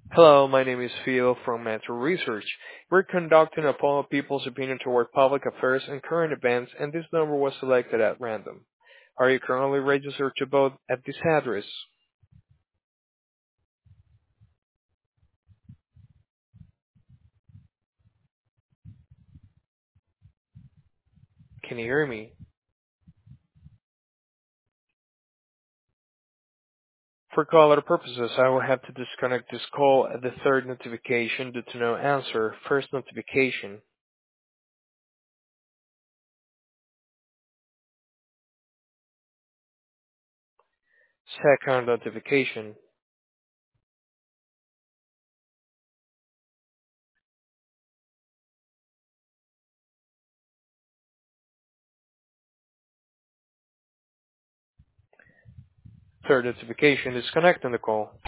Hello, my name is Theo from Metro Research. We're conducting a poll of people's opinion toward public affairs and current events, and this number was selected at random. Are you currently registered to vote at this address? Can you hear me? For caller purposes, I will have to disconnect this call at the third notification due to no answer. First notification. Second notification. Third notification. Disconnecting the call.